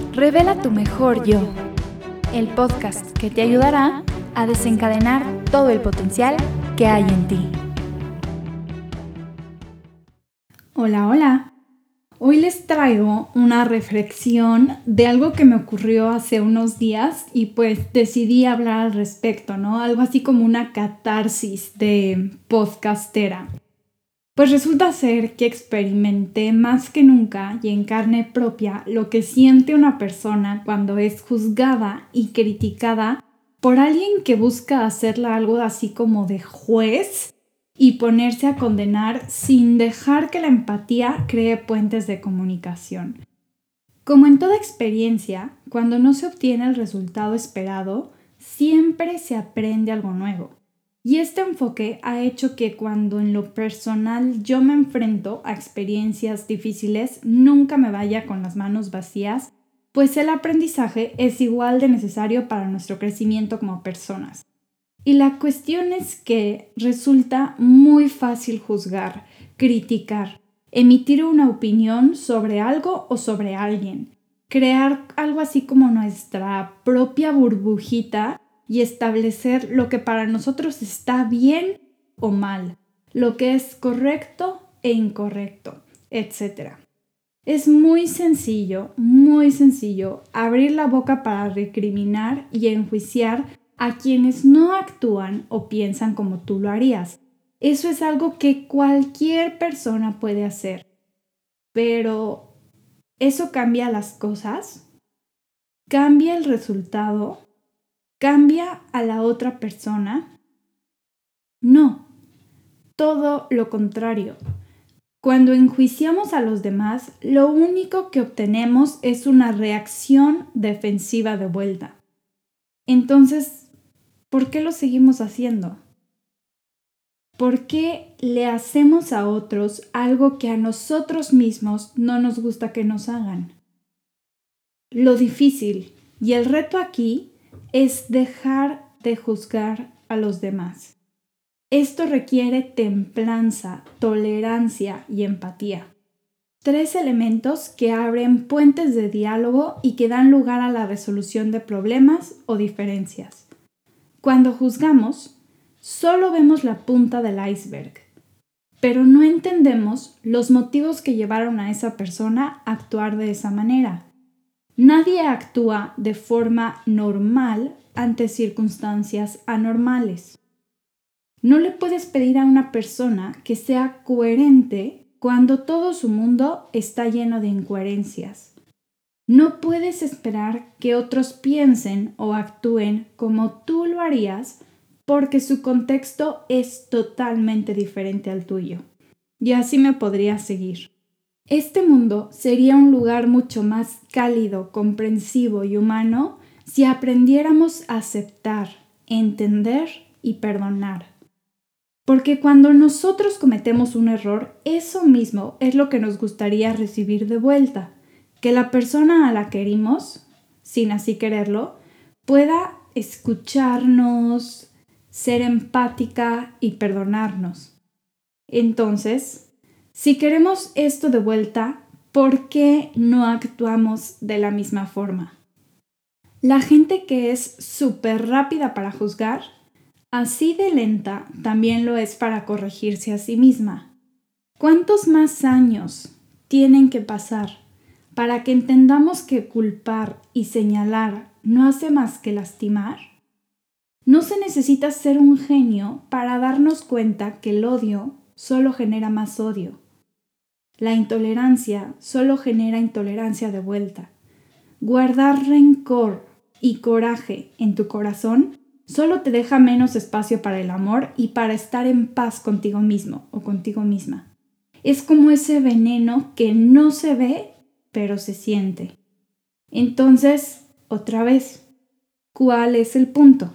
Revela tu mejor yo, el podcast que te ayudará a desencadenar todo el potencial que hay en ti. Hola, hola. Hoy les traigo una reflexión de algo que me ocurrió hace unos días y pues decidí hablar al respecto, ¿no? Algo así como una catarsis de podcastera. Pues resulta ser que experimenté más que nunca y en carne propia lo que siente una persona cuando es juzgada y criticada por alguien que busca hacerla algo así como de juez y ponerse a condenar sin dejar que la empatía cree puentes de comunicación. Como en toda experiencia, cuando no se obtiene el resultado esperado, siempre se aprende algo nuevo. Y este enfoque ha hecho que cuando en lo personal yo me enfrento a experiencias difíciles, nunca me vaya con las manos vacías, pues el aprendizaje es igual de necesario para nuestro crecimiento como personas. Y la cuestión es que resulta muy fácil juzgar, criticar, emitir una opinión sobre algo o sobre alguien, crear algo así como nuestra propia burbujita y establecer lo que para nosotros está bien o mal, lo que es correcto e incorrecto, etc. Es muy sencillo abrir la boca para recriminar y enjuiciar a quienes no actúan o piensan como tú lo harías. Eso es algo que cualquier persona puede hacer. Pero, ¿eso cambia las cosas? ¿Cambia el resultado? ¿Cambia a la otra persona? No, todo lo contrario. Cuando enjuiciamos a los demás, lo único que obtenemos es una reacción defensiva de vuelta. Entonces, ¿por qué lo seguimos haciendo? ¿Por qué le hacemos a otros algo que a nosotros mismos no nos gusta que nos hagan? Lo difícil y el reto aquí es dejar de juzgar a los demás. Esto requiere templanza, tolerancia y empatía. 3 elementos que abren puentes de diálogo y que dan lugar a la resolución de problemas o diferencias. Cuando juzgamos, solo vemos la punta del iceberg, pero no entendemos los motivos que llevaron a esa persona a actuar de esa manera. Nadie actúa de forma normal ante circunstancias anormales. No le puedes pedir a una persona que sea coherente cuando todo su mundo está lleno de incoherencias. No puedes esperar que otros piensen o actúen como tú lo harías porque su contexto es totalmente diferente al tuyo. Y así me podría seguir. Este mundo sería un lugar mucho más cálido, comprensivo y humano si aprendiéramos a aceptar, entender y perdonar. Porque cuando nosotros cometemos un error, eso mismo es lo que nos gustaría recibir de vuelta. Que la persona a la que herimos, sin así quererlo, pueda escucharnos, ser empática y perdonarnos. Entonces, si queremos esto de vuelta, ¿por qué no actuamos de la misma forma? La gente que es súper rápida para juzgar, así de lenta también lo es para corregirse a sí misma. ¿Cuántos más años tienen que pasar para que entendamos que culpar y señalar no hace más que lastimar? No se necesita ser un genio para darnos cuenta que el odio solo genera más odio. La intolerancia solo genera intolerancia de vuelta. Guardar rencor y coraje en tu corazón solo te deja menos espacio para el amor y para estar en paz contigo mismo o contigo misma. Es como ese veneno que no se ve, pero se siente. Entonces, otra vez, ¿cuál es el punto?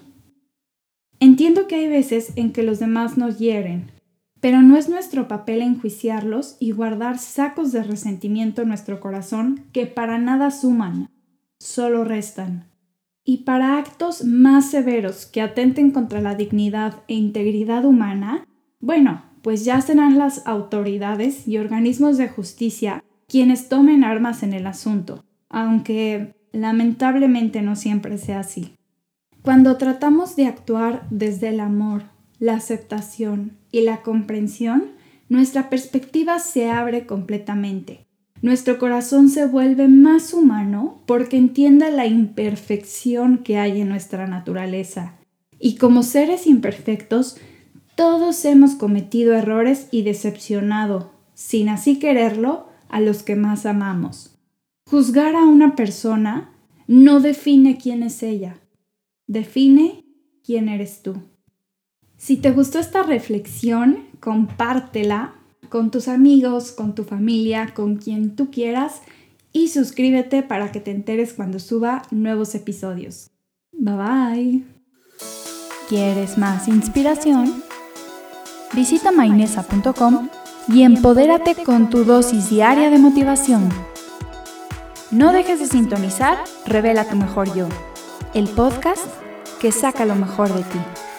Entiendo que hay veces en que los demás nos hieren, pero no es nuestro papel enjuiciarlos y guardar sacos de resentimiento en nuestro corazón que para nada suman, solo restan. Y para actos más severos que atenten contra la dignidad e integridad humana, bueno, pues ya serán las autoridades y organismos de justicia quienes tomen armas en el asunto, aunque lamentablemente no siempre sea así. Cuando tratamos de actuar desde el amor, la aceptación y la comprensión, nuestra perspectiva se abre completamente. Nuestro corazón se vuelve más humano porque entiende la imperfección que hay en nuestra naturaleza. Y como seres imperfectos, todos hemos cometido errores y decepcionado, sin así quererlo, a los que más amamos. Juzgar a una persona no define quién es ella, define quién eres tú. Si te gustó esta reflexión, compártela con tus amigos, con tu familia, con quien tú quieras y suscríbete para que te enteres cuando suba nuevos episodios. Bye bye. ¿Quieres más inspiración? Visita mainesa.com y empodérate con tu dosis diaria de motivación. No dejes de sintonizar Revela tu mejor yo, el podcast que saca lo mejor de ti.